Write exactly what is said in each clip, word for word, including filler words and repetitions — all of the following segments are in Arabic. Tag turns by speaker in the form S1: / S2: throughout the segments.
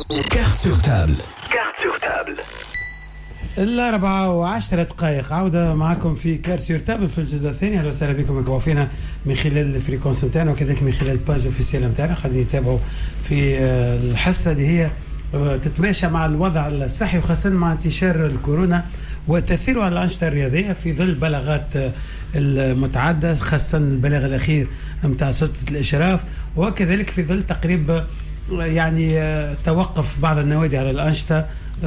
S1: Carte sur table. Carte sur table.
S2: الأربعة وعشرة دقائق عودة معكم في كارت سور تابل في الجزء الثاني. أهلا وسهلا بكم مكوافينا من خلال الفريكونس نتاعنا وكذلك من خلال الباج اوفيسيال نتاعنا. خلينا نتابعوا في الحصة اللي هي تتماشى مع الوضع الصحي وخاصة مع انتشار الكورونا وتأثيره على الأنشطة الرياضية في ظل بلاغات المتعددة، خاصة البلاغ الأخير متاع سلطة الإشراف، وكذلك في ظل تقريب يعني توقف بعض النوادي على الأنشطة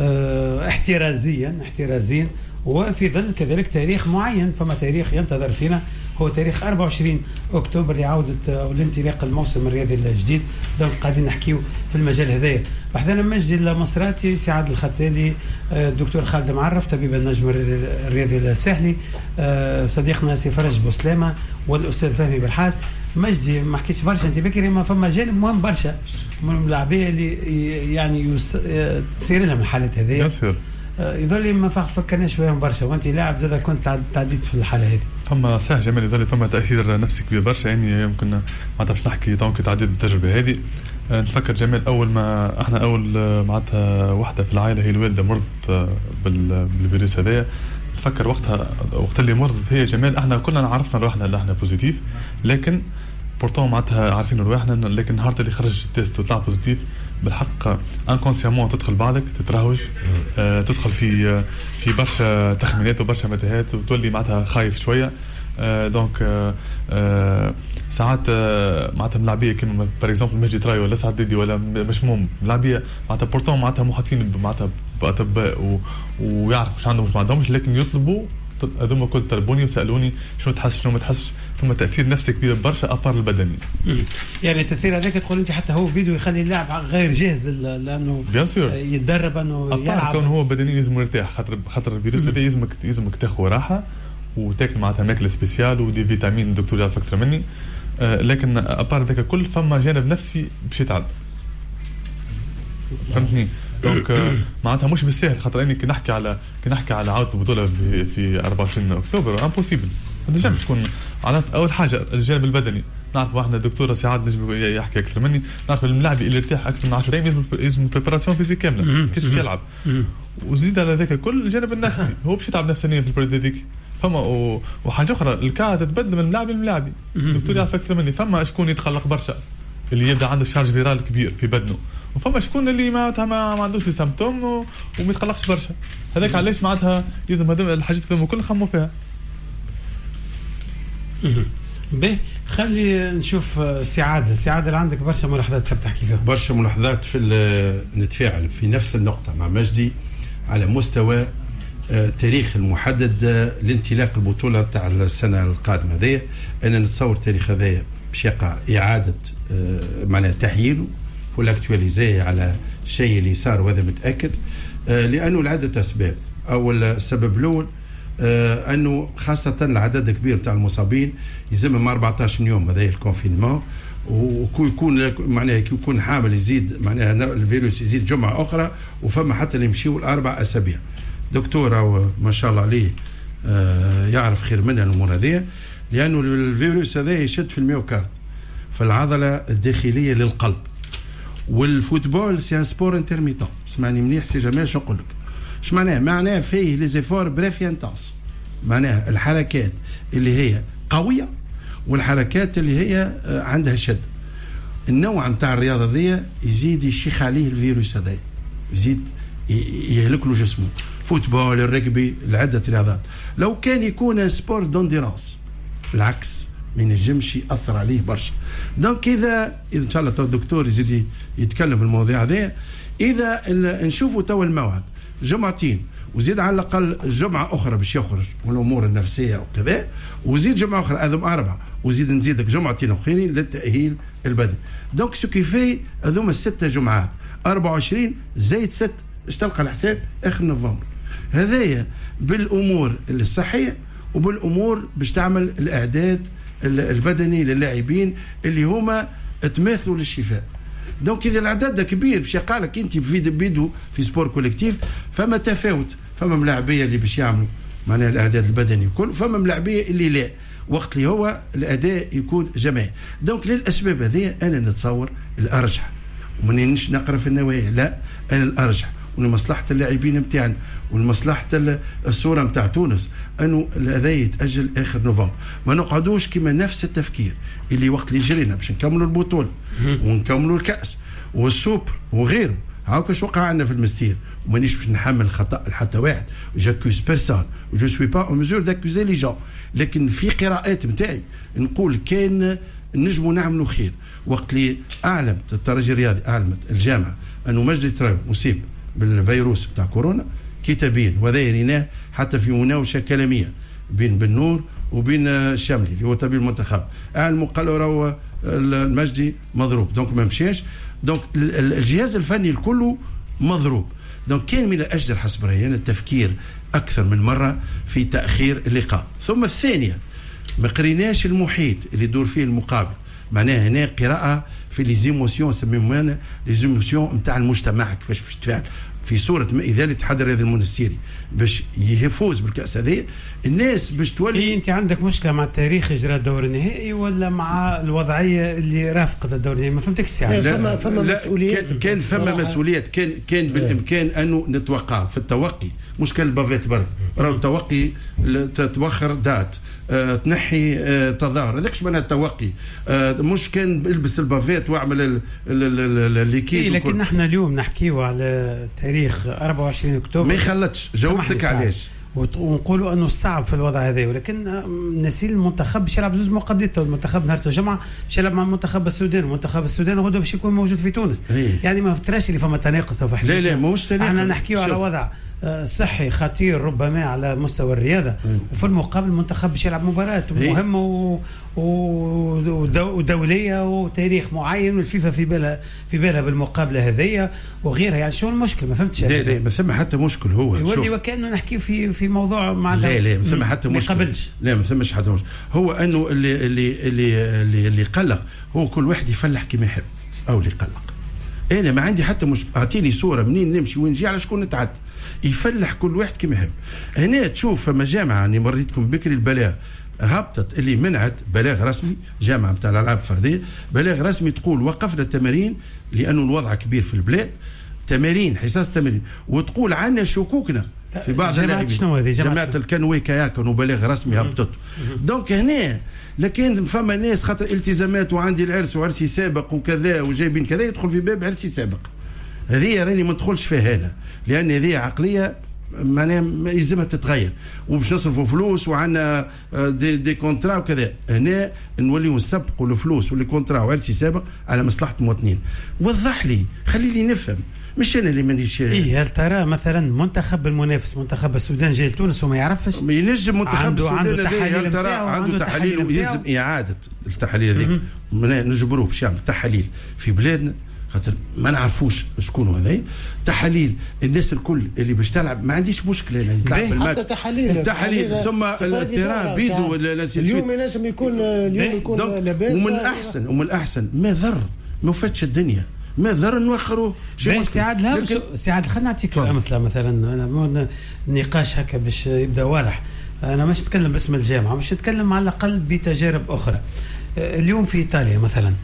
S2: احترازيا احترازيا وفي ظل كذلك تاريخ معين. فما تاريخ ينتظر فينا هو تاريخ أربعة وعشرين أكتوبر لعودة والانطلاق الموسم الرياضي الجديد. دونك قاعدين نحكيو في المجال هذايا. بحثنا مجدي المصراتي، سعاد الختالي، الدكتور خالد معرف طبيب النجم الرياضي الساحلي، صديقنا سي فرج بوسلامة، والأستاذ فهمي بالحاج. مجدي ما حكيتش برشا انت بكري، ما فما جانب مهم برشا من اللاعبيه اللي يعني تصير لهم الحالات هذه يظل ما فكرناش بهم برشا، وانت لاعب زاد كنت تعديت في الحاله هذه.
S3: فما صحيح جمال يظل فما تاثير نفسي كبير برشا، يعني يمكن ما نعرفش نحكي دونك تعديت بالتجربه هذه. نتفكر جمال اول ما احنا اول معناتها وحده في العائله هي الوالده مرضت بالفيروس هذايا. نتفكر وقتها وقت اللي مرضت هي جمال احنا كلنا عرفنا روحنا اللي احنا بوزيتيف، لكن بورتون معناتها عارفين رواحنا، لكن نهار اللي خرج التيست وطلع بوزيتيف بالحق انكونسيامون تدخل بعدك تترهج، آه تدخل في في برشا تخمينات وبرشا متاهات وتولي معناتها خايف شويه. آه دونك آه آه ساعات آه معناتها ملاعبيه كيما بار اكزومبل مجدي تراي ولا سعد ديدي ولا مشموم ملاعبيه معناتها بورتون معناتها محاطين معناتها باطباء ويعرفوا واش عندهم واش ما عندهمش، لكن يطلبوا هذوما كل طلبوني وسالوني شنو تحس شنو ما تحسش. ثم تاثير نفسي كبير برشا ابار البدني. يعني
S2: التاثير هذاك تقول انت حتى هو بيدو يخلي اللاعب غير جاهز لانه يتدرب انه يلعب.
S3: كون هو بدني لازم يرتاح، خاطر خاطر الفيروس هذا يلزمك يلزمك تاخذ راحه وتاكل معناتها ماكله سبيسيال ودي فيتامين الدكتور يعرف اكثر مني. آه لكن ابار ذاك كل فما جانب نفسي باش يتعب، فهمتني؟ دونك معناتها مش بالسهل، خاطر اني كي نحكي على كي نحكي على عوده البطوله في في أربعة وعشرين أكتوبر امبوسيبل. ما تنجمش تكون على اول حاجه الجانب البدني. نعرف احنا الدكتوره سعاد نجم يحكي اكثر مني، نعرف الملاعب اللي يرتاح اكثر من عشرة ايام لازم بريباراسيون فيزيك كامله كيف باش يلعب، وزيد على ذاك كل الجانب النفسي هو باش يتعب نفسيا في البريد هذيك. فما وحاجه اخرى الكا تتبدل من لاعب للاعب، الدكتور يعرف اكثر مني. فما شكون يتخلق برشا اللي يبدا عنده شارج فيرال كبير في بدنه، وفما شكون اللي معناتها ما, ما عندوش سيمبتوم و... وما يتقلقش برشا. هذاك علاش معناتها لازم هذوم الحاجات هذوما كل نخمو فيها.
S2: باهي خلي نشوف سعادة. سعادة اللي عندك برشا ملاحظات تحب تحكي فيها.
S4: برشا ملاحظات في نتفاعل في نفس النقطة مع مجدي على مستوى تاريخ المحدد لانطلاق البطولة تاع السنة القادمة هذيا. أنا نتصور تاريخ هذايا باش يقع إعادة معناها تحييله والاكتواليزيه على الشيء اللي صار، وهذا متاكد لانه لعده اسباب. اول السبب الاول انه خاصه العدد الكبير تاع المصابين يلزمهم أربعطاش يوم هذا الكونفينمون، ويكون معناها يكون حامل يزيد معناها الفيروس يزيد جمعه اخرى، وفما حتى اللي يمشيوا الاربع اسابيع. دكتوره ما شاء الله عليه يعرف خير منها الامور هذه، لانه الفيروس هذا يشد في الميوكارد في العضله الداخليه للقلب. والفوتبول سي ان سبور انترميتون. اسمعني مليح سي جمال شو نقول لك. اش معناه؟ معناه فيه لي زيفور بريف انتاس، معناها الحركات اللي هي قويه والحركات اللي هي عندها شد. النوع نتاع الرياضه ذي يزيد يشيخ عليه الفيروس هذا، يزيد يهلك له جسمه. فوتبول، الرجبي، العده رياضات. لو كان يكون سبور دونديرانس العكس ما ينجمش ياثر عليه برشا. دونك اذا ان شاء الله الدكتور يزيد يتكلم في المواضيع هذه، اذا نشوفوا تو الموعد جمعتين وزيد على الاقل جمعه اخرى باش يخرج والامور النفسيه وكذا، وزيد جمعه اخرى هذم اربعه، وزيد نزيدك جمعتين اخرين للتاهيل البدني. دونك سو كيفي هذوما السته جمعات أربعة وعشرين زايد ست اش تلقى الحساب اخر نوفمبر. هذايا بالامور الصحيه وبالامور باش تعمل الاعداد البدني للاعبين اللي هما تماثلوا للشفاء. دونك اذا العدد كبير باش يقالك انت في بيدو في سبور كوليكتيف، فما تفاوت. فما ملاعبيه اللي باش يعملوا معناها الاعداد البدني كل، فما ملاعبيه اللي لا، وقت اللي هو الاداء يكون جماعي. دونك للاسباب هذه انا نتصور الارجح ومانيش نقرا في النوايا، لا انا الارجح ولمصلحه اللاعبين نتاعنا ولمصلحه الصوره نتاع تونس انه هذا يتاجل اخر نوفمبر. ما نقعدوش كما نفس التفكير اللي وقت اللي جرينا باش نكملوا البطوله ونكملوا الكاس والسوبر وغيره، هاكا اش وقع عندنا في المستير، ومانيش باش نحمل خطا لحتى واحد، جاكوز بيرسون جو سوي با اون ميزور داكوزي لي جون، لكن في قراءات نتاعي نقول كان نجموا نعملوا خير. وقت اللي اعلمت الترجي الرياضي، اعلمت الجامعه انه مجدي تراو مصيب بالفيروس بتاع كورونا كتابيا، وهذا يريناه حتى في مناوشه كلاميه بين بن نور وبين الشاملي اللي هو طبيب المنتخب، اعلموا قالوا راهو المجدي مضروب، دونك ما مشاش، دونك الجهاز الفني الكل مضروب. دونك كان من الاجدر حسب رايي التفكير اكثر من مره في تاخير اللقاء. ثم الثانيه ما قريناش المحيط اللي يدور فيه المقابل، معناها هنا قراءه في لي زيموسيون، سميهم انا لي زيموسيون نتاع المجتمع كيفاش باش يتفاعل في صوره ما اذا الاتحاد الرياضي المنستيري باش يفوز بالكاس هذه، الناس باش تولي.
S2: إيه انت عندك مشكله مع تاريخ اجراء الدور النهائي ولا مع الوضعيه اللي رافقت الدور النهائي؟ ما فهمتكش ساعه.
S5: فما فما مسؤوليات،
S4: كان, كان فما مسؤوليات، كان كان بالامكان انه نتوقع في التوقي، مش كان البافيت برا، راهو التوقي تتوخر دات أه تنحي أه تظاهر، هذاكش معناها التوقي، أه مش كان البس البافيت واعمل الليكيد.
S2: إيه لكن احنا اليوم نحكيو على تاريخ أربعة وعشرين أكتوبر،
S4: ما يخلطش. جاوبتك علاش
S2: ونقولوا انه صعب في الوضع هذا، ولكن نسيل المنتخب باش يلعب زوج مقابلات، المنتخب نهار الجمعه باش يلعب مع منتخب السودان، ومنتخب السودان غدوه باش يكون موجود في تونس.
S4: هي.
S2: يعني ما فتراش اللي فما تناقض في
S4: لا لا ماهوش تناقض،
S2: احنا نحكيو على وضع صحي خطير ربما على مستوى الرياضه، مم. وفي المقابل المنتخب باش يلعب مباراه مهمه و... و... ودوليه وتاريخ معين، والفيفا في بالها في بالها بالمقابله هذيا وغيرها. يعني شو المشكل؟ ما فهمتش.
S4: لا لا ما ثم حتى مشكل، هو
S2: يولي وكانه نحكي في في موضوع مع
S4: لا لا ما ثم حتى مشكل، ما لا ما ثمش حتى مشكل. هو انه اللي اللي اللي اللي, اللي قلق هو كل واحد يفلح كما يحب او اللي قلق. انا ما عندي حتى مش اعطيني صوره منين نمشي وين نجي على شكون نتعدى، يفلح كل واحد كما يحب. هنا تشوف فما جامعه اني مريتكم بكري البلاغ هبطت اللي منعت بلاغ رسمي، جامعه نتاع الالعاب الفرديه بلاغ رسمي تقول وقفنا التمارين لانه الوضع كبير في البلاد، تمارين حصص تمارين، وتقول عنا شكوكنا في بعض اللاعبين.
S2: شنو هذه
S4: جماعه الكنوي كيا كانوا بلاغ رسمي هبطت. دونك هنا لكن فما ناس خاطر التزامات وعندي العرس وعرسي سابق وكذا وجايبين كذا يدخل في باب عرسي سابق، هذه راني ما ندخلش فيها هنا، لان هذه عقليه معناها يلزمها تتغير، وباش نصرفوا فلوس وعندنا دي, دي كونترا وكذا. هنا نوليو نسبقوا الفلوس واللي كونترا وعرسي سابق على مصلحه المواطنين. وضح لي، خلي لي نفهم، مش انا اللي مانيش.
S2: اي هل ترى مثلا منتخب المنافس منتخب السودان جاي لتونس وما يعرفش؟
S4: ما ينجم منتخب السودان
S2: عنده تحاليل،
S4: هل ترى عنده تحاليل ويلزم اعاده التحاليل هذيك، نجبروه باش يعمل تحاليل في بلادنا خاطر ما نعرفوش شكون هذا. تحاليل الناس الكل اللي باش تلعب ما عنديش مشكله يعني تلعب بالماتش،
S5: حتى تحاليل
S4: تحاليل ثم التيران بيدو
S5: اليوم ينجم يكون اليوم يكون لاباس.
S4: ومن احسن ومن احسن ما ضر ما فاتش الدنيا، ما ضر نوخروا
S2: شي سعاد. لا سعاد خلينا نعطيك امثله مثلا نقاش هكا باش يبدا واضح. انا مش نتكلم باسم الجامعه، مش نتكلم على الاقل بتجارب اخرى. اليوم في ايطاليا مثلا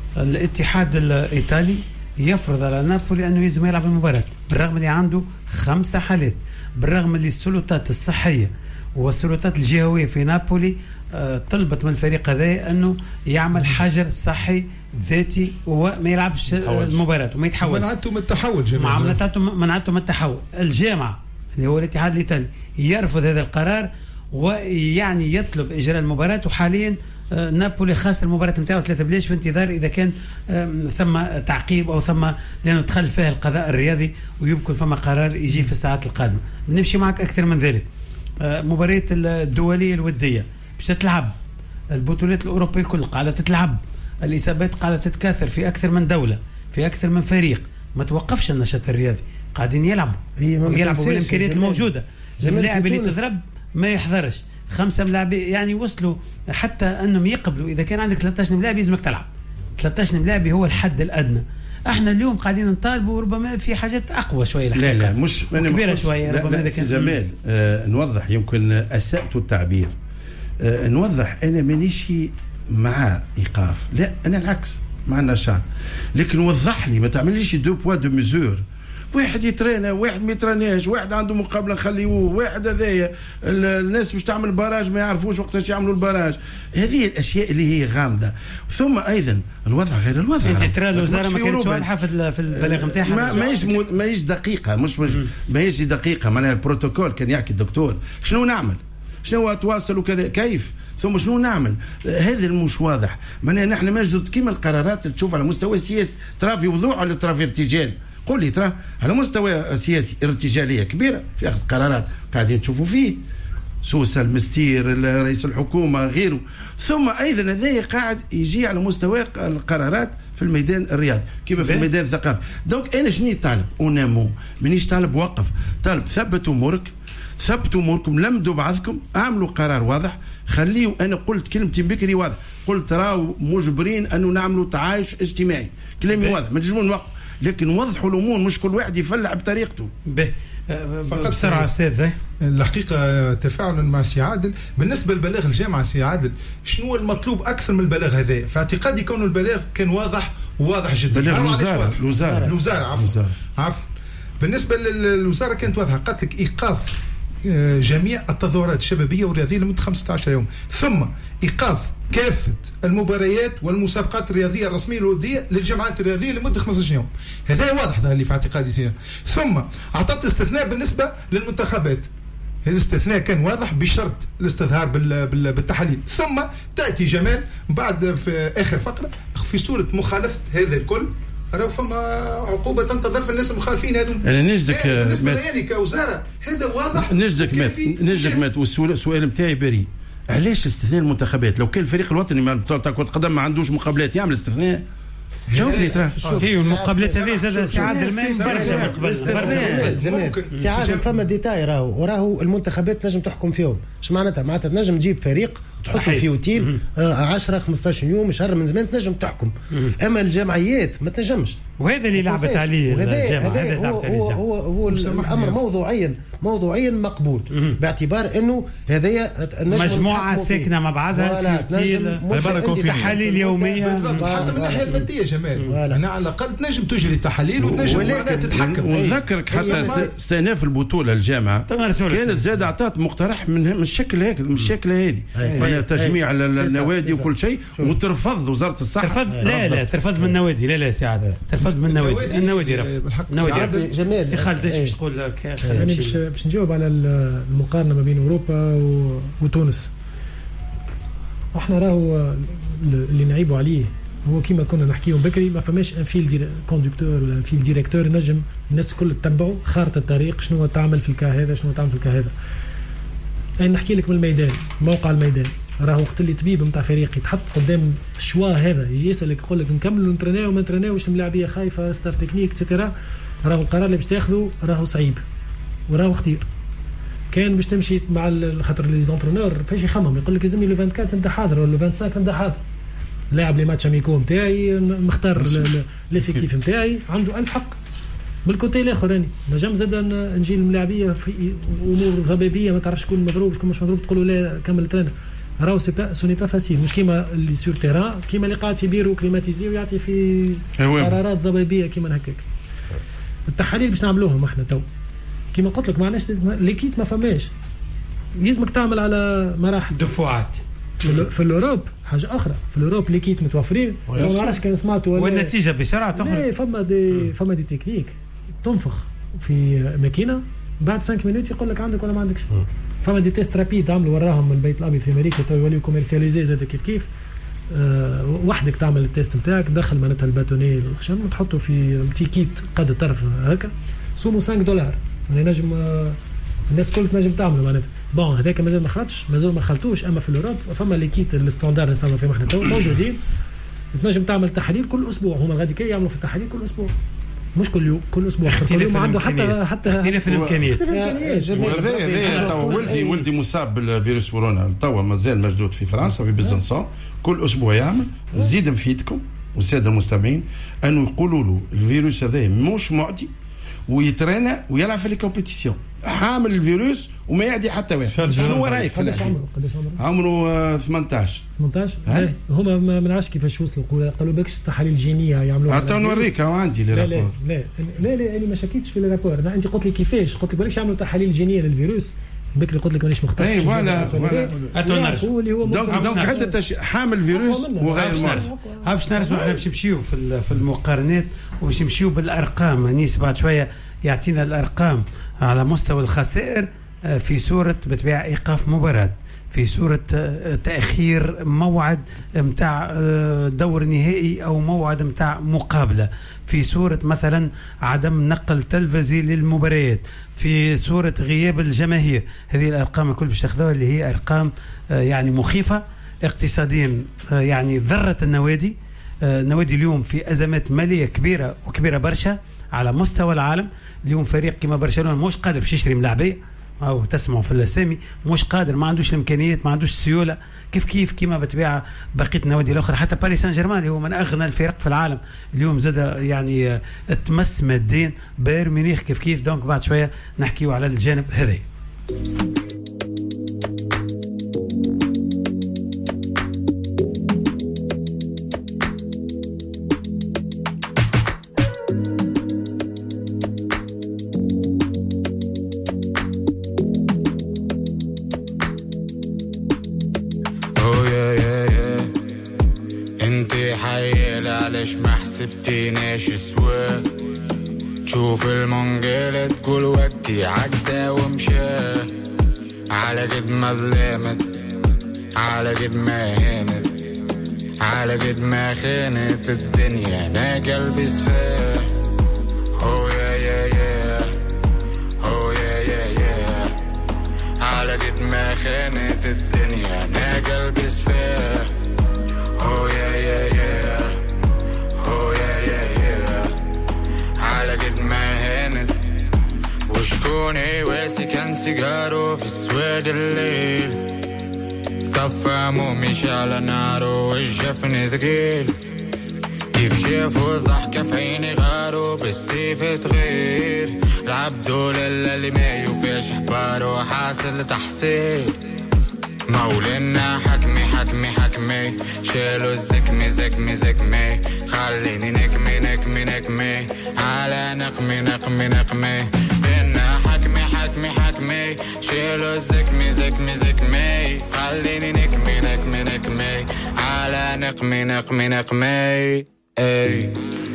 S2: الاتحاد الايطالي يفرض على نابولي انه لازم يلعب المباراه بالرغم اللي عنده خمسه حالات، بالرغم اللي السلطات الصحيه والسلطات الجهويه في نابولي طلبت من الفريق هذا انه يعمل حجر صحي ذاتي وما يلعبش المباراه وما يتحولش.
S6: منعته من التحول جماعه،
S2: منعته منعته من التحول. الجامعه اللي هو الاتحاد الايطالي يرفض هذا القرار ويعني يطلب اجراء المباراه، وحاليا نابولي خاسر المباراة نتاعو ثلاثة بلاش في انتظار إذا كان ثم تعقيب أو ثم لأنه دخل فيها القضاء الرياضي ويمكن فما قرار يجي في الساعات القادمة. نمشي معك أكثر من ذلك. مباريات الدولية الودية باش تتلعب، البطولات الأوروبية كل قاعدة تتلعب، الإصابات قاعدة تتكاثر في أكثر من دولة في أكثر من فريق، ما توقفش النشاط الرياضي، قاعدين يلعبوا يلعبوا بالإمكانيات الموجودة. اللاعب اللي تضرب ما يحضرش، خمسة ملاعبين يعني وصلوا حتى انهم يقبلوا اذا كان عندك ثلاثة عشر ملاعب لازمك تلعب. ثلاثة عشر ملاعب هو الحد الادنى. احنا اليوم قاعدين نطالبوا ربما في حاجات اقوى شويه
S4: لا لا مش
S2: كبيره شويه ربما.
S4: لا سي جمال آه نوضح، يمكن اسأت التعبير. آه نوضح انا مانيش مع ايقاف، لا انا العكس، ما عندنا شان، لكن وضح لي، ما تعمليش دو بوا دو ميزور. واحد يترينا، واحد ما يتراناش، واحد عنده مقابله نخليوه، واحد هذايا الناس باش تعمل باراج ما يعرفوش وقتاش يعملوا الباراج. هذه الاشياء اللي هي غامضه. ثم ايضا الوضع غير الوضع.
S2: انت ترى الوزاره ما كانتش واضحه في البلاغ نتاعها،
S4: ما ماهيش ماهيش دقيقه، مش ماهيش دقيقه. معناها البروتوكول كان يحكي الدكتور شنو نعمل، شنو اتواصل وكذا كيف، ثم شنو نعمل. هذا مش واضح. معناها نحن ماجد كيما القرارات اللي تشوف على مستوى السياسي ترى في وضوح ولا ترى في ارتجال. قول لي ترى على مستوى سياسي ارتجاليه كبيره في اخذ قرارات قاعدين نشوفوا فيه، سوسه المستير رئيس الحكومه غيره. ثم ايضا هذا قاعد يجي على مستوى القرارات في الميدان الرياضي كيما في الميدان الثقافي. دونك انا شنو طالب اونامو، مانيش طالب وقف، طالب ثبت امورك، ثبتوا اموركم، لمدوا بعضكم، اعملوا قرار واضح. خليه، انا قلت كلمتي بكري واضح، قلت راهو مجبرين انه نعملوا تعايش اجتماعي، كلامي واضح، ما تجمون نوقف، لكن وضحوا الامور، مش كل واحد يفلع بطريقته.
S2: به فقط بسرعه استاذ.
S6: الحقيقه تفاعلا مع سي عادل، بالنسبه لبلاغ الجامعه سي عادل، شنو المطلوب اكثر من البلاغ هذا؟ في اعتقادي كون البلاغ كان واضح وواضح جدا.
S4: بلاغ الوزاره الوزاره
S6: الوزاره عفوا عفوا بالنسبه للوزاره كانت واضحه، قالت لك ايقاف جميع التظاهرات الشبابيه والرياضيه لمده خمسة عشر يوم، ثم ايقاف كافه المباريات والمسابقات الرياضيه الرسميه الوديه للجماعات الرياضيه لمده خمسة عشر يوم. هذا واضح ظهر لي في اعتقادي سير. ثم اعطت استثناء بالنسبه للمنتخبات، هذا الاستثناء كان واضح بشرط الاستظهار بالتحاليل. ثم تاتي جمال بعد في اخر فقره في صوره مخالفه هذا الكل، راهو فما عقوبه تنتظر في الناس المخالفين هذو.
S4: انا نجدك
S6: بالنسبه لي كوزاره هذا واضح.
S4: نجدك مات نجدك مات والسؤال نتاعي بريء، علاش استثناء المنتخبات؟ لو كان الفريق الوطني ما بتاع كرة قدم ما عندوش مقابلات يعمل استثناء؟ جاوبني ترى.
S2: هي المقابلات هذه زاد سي عادل ما ينبرجها من قبل.
S5: سي عادل فما ديتاي راهو، وراهو المنتخبات تنجم تحكم فيهم. اش معناتها؟ معناتها تنجم تجيب فريق تحطه في اوتيل عشرة خمسة عشر يوم شهر من زمان تنجم تحكم، اما الجمعيات ما تنجمش.
S2: وهذا اللي لعبت عليه الجامعه، هذا لعبت عليه
S5: هو هو, هو الامر موضوعيا موضوعيا مقبول، باعتبار انه هذايا
S2: مجموعه ساكنه مع بعضها في اوتيل،
S3: عباره في
S2: تحاليل يوميه.
S6: بالضبط، حتى من الناحيه الماديه جمال، هنا على الاقل تنجم تجري تحاليل وتنجم تتحكم.
S4: ونذكرك حتى استئناف البطوله الجامعه كانت زاد اعطت مقترح من الشكل هيك، من الشكل هذه، وانا تجميع النوادي وكل شيء، وترفض وزاره الصحه.
S2: ترفض لا لا ترفض من النوادي، لا لا سي عادل ترفض من النوادي، النوادي رفض. النوادي جمال. سي خالد ايش باش تقول لك؟
S7: يعني باش باش نجاوب على المقارنه ما بين اوروبا وتونس. احنا راهو اللي نعيبوا عليه هو كيما كنا نحكيهم بكري، ما فماش ان فيل كوندكتور ولا فيل ديريكتور نجم الناس الكل تتبعوا خارطه الطريق، شنو تعمل في الكا هذا، شنو تعمل في الكا هذا. يعني نحكي لك من الميدان، موقع الميدان، راهو وقت اللي طبيب نتاع فريق يتحط قدام الشوا هذا، يجي يسالك يقول لك نكملوا نتريناو وما نتريناوش، الملاعبيه خايفه، ستاف تكنيك اتسيتيرا، راهو القرار اللي باش تاخذه راهو صعيب وراهو خطير. كان باش تمشي مع خاطر لي زونترونور فاش يخمم، يقول لك لازمني لو أربعة وعشرين نبدا حاضر ولا لو خمسة وعشرين نبدا حاضر. لاعب لي ماتش اميكو نتاعي، مختار ليفيكتيف نتاعي، عنده ألف حق. بالكوتي الاخر راني نجم زاد نجي الملاعبيه في امور ضبابيه ما تعرفش شكون مضروب شكون مش مضروب، تقولوا لا كمل ترينا. راهو سي با سوني با فاسيل، مش كيما اللي سور تيران، كيما اللي قاعد في بيرو كليماتيزي ويعطي في قرارات ضبابيه كيما هكاك. التحاليل باش نعملوهم احنا تو كيما قلت لك، معناش ليكيت ما فماش، لازمك تعمل على مراحل
S2: دفعات.
S7: في الاوروب حاجه اخرى، في الاوروب ليكيت متوفرين، ما نعرفش كان سمعتوا
S2: والنتيجه بسرعه تخرج.
S7: فما دي فما دي تكنيك تنفخ في ماكينه بعد خمسة مينوت يقول لك عندك ولا ما عندكش. فما دي تيست رابيد عملوا وراهم من البيت الابيض في امريكا، تو يوليو كوميرسياليزي زاد كيف كيف. أه وحدك تعمل التيست نتاعك، دخل معناتها الباتوني الخشم وتحطه في بتي كيت قد الطرف هكا، سومو خمسة دولار، يعني نجم أه الناس كل تنجم تعمله معناتها. بون هذاك مازال ما خرجش، مازال ما خلطوش، اما في الاوروب فما لي كيت الستاندار نستعملوا فيهم احنا تو موجودين، تنجم تعمل تحاليل كل اسبوع. هما غادي كي يعملوا في التحاليل كل اسبوع، مش كل يوم، كل اسبوع. كل يوم عنده حتى حتى
S2: اختلاف الامكانيات.
S4: هذا ولدي ولدي مصاب بالفيروس كورونا، توا مازال مجدود في فرنسا في بيزنسون، كل اسبوع يعمل. زيد نفيدكم والساده المستمعين انه يقولوا له الفيروس هذا مش معدي، ويترينا ويلعب في الكومبيتيسيون حامل الفيروس وما يعدي حتى واحد. شنو رايك في
S7: قداش عمره؟ قداش عمره؟
S4: عمره ثمانية عشر.
S7: هما ما نعرفش كيفاش وصلوا، قالوا بكش التحاليل الجينيه يعملوها.
S4: حتى نوريك هو عندي لي رابور.
S7: لا لا لا لا انا ما شكيتش في الرابور، انا عندي قلت لي كيفاش، قلت لك بلاش يعملوا تحاليل جينيه للفيروس بكري، قلت لك مانيش مختص.
S4: اي فوالا فوالا دونك دونك عده حامل فيروس وغير مرض.
S2: ها باش نرجعوا احنا باش نمشيو في في المقارنات وباش نمشيو بالارقام. انيس بعد شويه يعطينا الارقام على مستوى الخسائر في صوره بتبيع ايقاف مباراه، في صورة تأخير موعد متاع دور نهائي أو موعد متاع مقابلة، في صورة مثلا عدم نقل تلفزي للمباريات، في صورة غياب الجماهير. هذه الأرقام الكل باش تاخذوها اللي هي أرقام يعني مخيفة اقتصاديا، يعني ذرة النوادي. النوادي اليوم في أزمات مالية كبيرة وكبيرة برشا على مستوى العالم. اليوم فريق كما برشلونة مش قادر باش يشتري ملاعبية، أو تسمعوا في الأسامي، مش قادر، ما عندوش الإمكانيات، ما عندوش السيولة. كيف كيف كيما بتبيع بقية النوادي الأخرى. حتى باريس سان جيرمان هو من أغنى الفرق في العالم اليوم زاد يعني تمس ماديا. بايرن ميونخ كيف كيف. دونك بعد شوية نحكيو على الجانب هذا.
S8: ليش ما حسبتيناش سوا؟ تشوف المنقلة تقول وقتي عدى ومشى، على قد ما ظلمت، على قد ما هانت، على قد ما خانت الدنيا انا قلبي صفاه. هو يا يا يا هو يا يا يا على قد ما خانت الدنيا انا قلبي صفاه. هو يا يا يا هو يا يا يا على قد ما هانت. وشكوني واسي كان سيجارو في سواد الليل، طفى مش على نارو والجفن ثقيل. كيف شافوا ضحكة في عيني غارو بالسيف تغير. العبدو اللي ما يوفيش حبارو حاصل تحصيل. مولانا حكمي حكمي حكمي شالوا الزكمي زكمي زكمي. خليني نكمي نكمي نكمي على نقمي نقمي نقمي. بينا حكمي حكمي حكمي شالوا الزكمي زكمي زكمي. خليني نكمي نكمي نكمي على نقمي نقمي نقمي. اي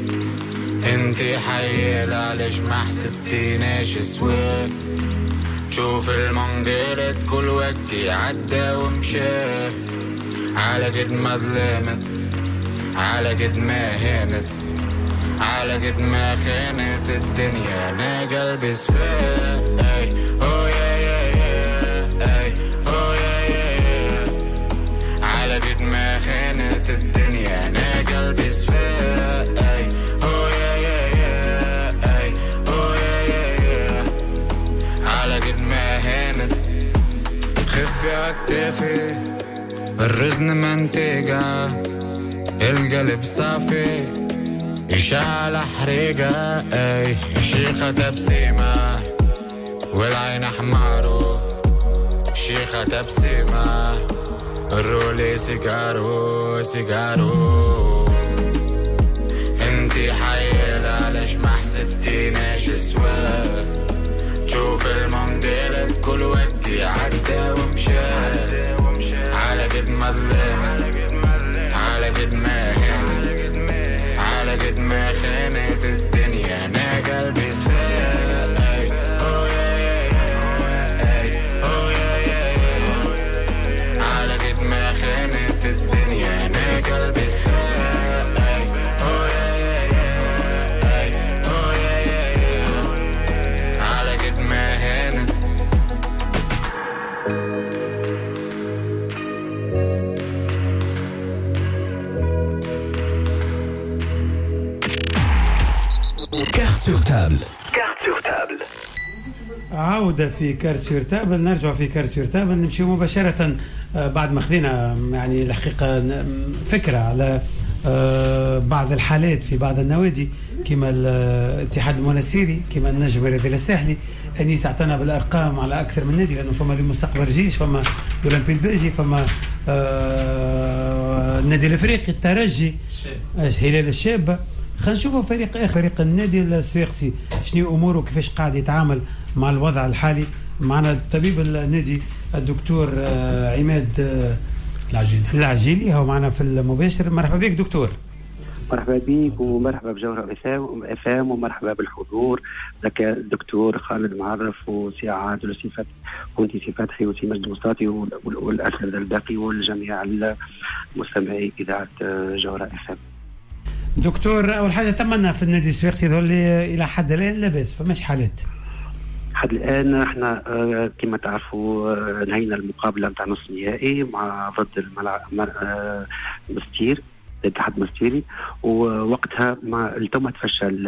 S8: انتي حيل علاش ما حسبتيناش سوا؟ شوف المنقلة كل وقتي عدى ومشى، على قد ما ظلمت، على قد ما هانت، على قد ما خانت الدنيا انا قلبي صفاه. اي هو يا يا يا اي هو يا يا يا على قد ما خانت الدنيا انا قلبي صفاه. اي هو يا يا يا اي هو يا يا يا على قد ما هانت. خفي عكتافي الرزن منتجة، القلب صافي إشعال حريقة. اي شيخة تبسيمة والعين حمارو، شيخة تبسيمة الرولي سيجارو سيجارو. انتي حيل علاش ما حسبتيناش سوا؟ شوف المنقلة كل وقتي عدى ومشى، على قد ما ظلمت، على قد ما هانت، على قد ما خانت الدنيا انا قلبي صفاه. اي هو يا يا يا اي هو يا يا يا على قد ما خانت الدنيا انا قلبي صفاه. اي هو يا يا يا اي هو يا يا يا على قد ما هانت.
S1: Carte sur table. Carte sur table.
S2: عودة في كارت سور تابل. نرجع في كارت سور تابل، نمشي مباشرة بعد ما خذينا يعني الحقيقة فكرة على آه بعض الحالات في بعض النوادي كما الاتحاد المنستيري كما النجم الرياضي الساحلي انيس اعطانا بالارقام على اكثر من نادي لانه فما المستقبل جيش فما الاولمبي البلجي فما آه النادي الافريقي الترجي هلال الشابه. خلينا نشوفوا فريق اخر فريق النادي الصفاقسي شنو اموره كيفاش قاعد يتعامل مع الوضع الحالي. معنا طبيب النادي الدكتور آه عماد آه العجيلي العجيلي هو معنا في المباشر. مرحبا بك دكتور.
S9: مرحبا بك ومرحبا بجوهر افام ومرحبا بالحضور لك الدكتور خالد معرف وسي عاد وسي فتحي وانت سي فتحي وسي مجد مصطفي والاساتذه الباقي والجميع المستمعي اذاعه جوهر افام.
S2: دكتور اول حاجه تمنا في النادي الصفاقسي الى حد الان لاباس فماش حالات
S9: حد الان. احنا اه كما تعرفوا اه نهينا المقابله نتاع نصف النهائي مع ضد الملعب اه مستير الاتحاد المستيري ووقتها ما التم تفشل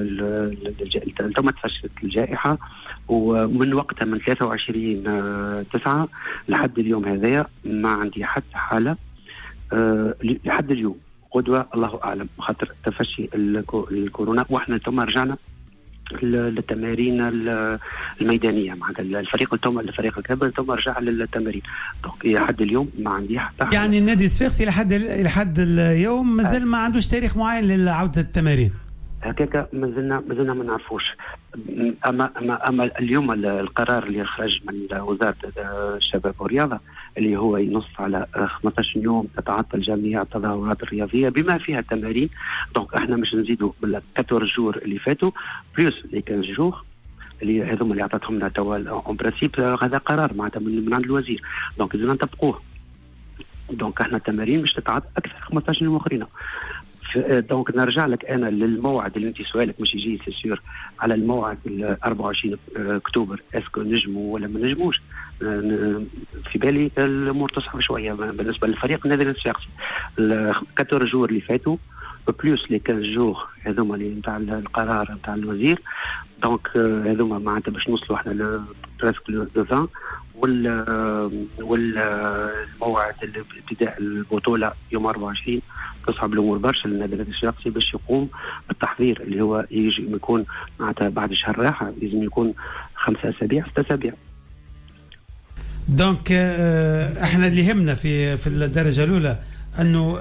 S9: التم تفشلت الجائحه ومن وقتها من ثلاثة وعشرين تسعة لحد اليوم هذايا ما عندي حتى حاله اه لحد اليوم قدوه الله اعلم خاطر تفشي الكورونا. واحنا ثم رجعنا للتمارين الميدانيه مع الفريق التوم الفريق الكبير ثم رجع للتمارين. دونك لحد اليوم ما عندي حتى
S2: يعني النادي الصفاقسي لحد الى حد اليوم مازال ما عندوش تاريخ معين لعوده التمارين.
S9: هكاك مازلنا مازلنا ما نعرفوش. اما اما اما اليوم القرار اللي خرج من وزاره الشباب والرياضه اللي هو ينص على خمسة عشر يوم تتعطل جميع التظاهرات الرياضيه بما فيها التمارين. دونك احنا مش نزيدوا بال أربعة جور اللي فاتوا بلس لي خمسة جور اللي هذوما اللي عطاتهم لنا توا اون برانسيب. هذا قرار معناتها من عند الوزير دونك لازم نطبقوه. دونك احنا التمارين مش تتعطل اكثر خمسة عشر يوم اخرين. دونك نرجع لك انا للموعد اللي انت سؤالك مش يجي سيسير على الموعد أربعة وعشرين اكتوبر اسكو نجموا ولا ما نجموش. في بالي الامور تصعب شويه بالنسبه للفريق النادي الصفاقسي. الأربعة جور اللي فاتوا بلوس لي خمسة جور هذوما اللي نتاع القرار نتاع الوزير. دونك هذوما معناتها باش نوصلوا احنا لبريسك لو عشرين وال والموعد ابتداء البطوله يوم أربعة وعشرين تصعب الامور برشا للنادي الصفاقسي باش يقوم بالتحضير اللي هو يجي يكون معناتها بعد شهر راحه لازم يكون خمسة اسابيع ستة اسابيع.
S2: دونك احنا اللي يهمنا في في الدرجه الاولى انه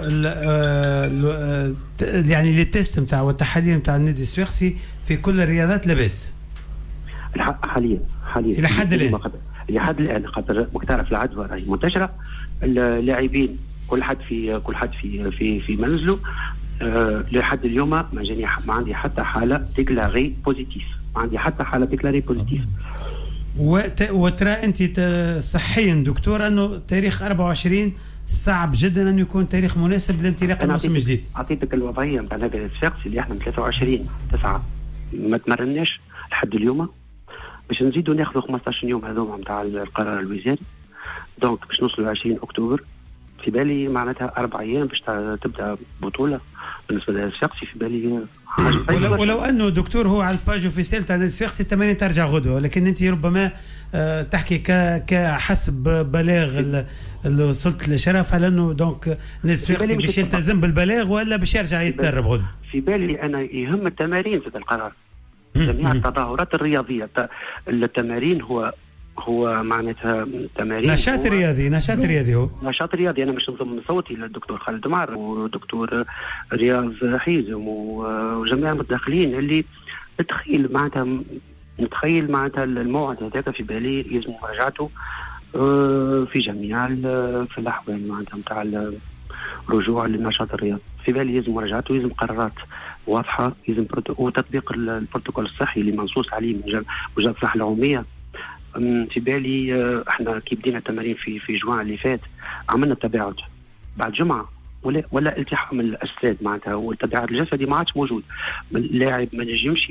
S2: يعني لي تيست نتاع والتحاليل نتاع النادي الصفاقسي في كل الرياضات لاباس
S9: حاليا حاليا
S2: الى حد الان
S9: لحد الان خاطر تعرف العدوى راهي منتشره. اللاعبين كل حد في كل حد في في في منزله. أه لحد اليوم ما جاني ما عندي حتى حاله ديكلاري بوزيتيف ما عندي حتى حاله ديكلاري بوزيتيف.
S2: وترى انت صحيا دكتور انه تاريخ أربعة وعشرين صعب جدا انه يكون تاريخ مناسب لانطلاق الموسم الجديد.
S9: اعطيتك الوضعيه نتاع النادي الصفاقسي اللي احنا من ثلاثة وعشرين تسعة ما تمرناش لحد اليوم باش نزيدوا ناخذوا خمسة عشر يوم هذوما نتاع القرار الوزاري. دونك باش نوصلوا عشرين اكتوبر في بالي معناتها اربع ايام باش تبدا بطوله بالنسبه للصفاقسي في بالي
S2: ولو, ولو انه دكتور هو على الباج اوفيسيال تاع الصفاقسي التمارين ترجع غدوه ولكن انت ربما أه تحكي ك كحسب بلاغ اللي وصلت لشرف على انه دونك الصفاقسي باش يلتزم بالبلاغ ولا باش يرجع يتدرب غدوه.
S9: في بالي انا يهم التمارين في القرار جميع التظاهرات الرياضيه. التمارين هو هو معناتها تمارين
S2: نشاط رياضي نشاط رياضي هو
S9: نشاط رياضي. انا مش نضم صوتي للدكتور خالد معر ودكتور رياض حيزم وجميع المتداخلين اللي نتخيل معناتها نتخيل معناتها الموعد هذاك في بالي يلزم مراجعته في جميع في الاحوال معناتها نتاع الرجوع للنشاط الرياضي. في بالي يلزم مراجعته يلزم قرارات واضحه يلزم وتطبيق البروتوكول الصحي اللي منصوص عليه من وزاره الصحه العموميه. في بالي احنا كي بدينا التمارين في في جوان اللي فات عملنا تباعد بعد جمعه ولا ولا التحام الاجساد معناتها والتباعد الجسدي ما عادش موجود. اللاعب ما نجمش